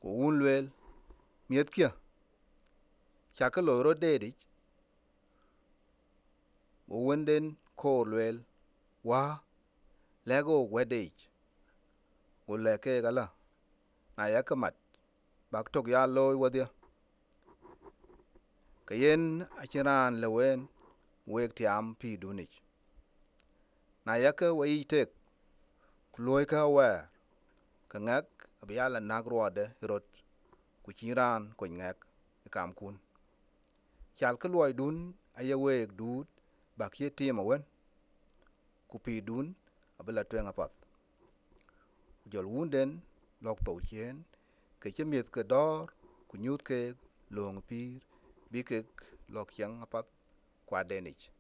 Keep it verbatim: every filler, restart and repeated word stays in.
ko un luel miet kia cha ka lo ro de di o wenden ko luel wa lego wede o le ke gala na ya ka mat bak tok ya loy wadia kayen a chiran lewen wek tiam pi dunich na ya ka wi tek loy ka wa ka ngak abiala nagrode rot ku chiran ko ngak kam kun chal ka loy dun aye wek dud bak ye tim wen ku pi dun abla twen apat jol wunden lok to chen ke chemiet ke dor ku nyut ke long pir bi ke lok yang apat kwa denich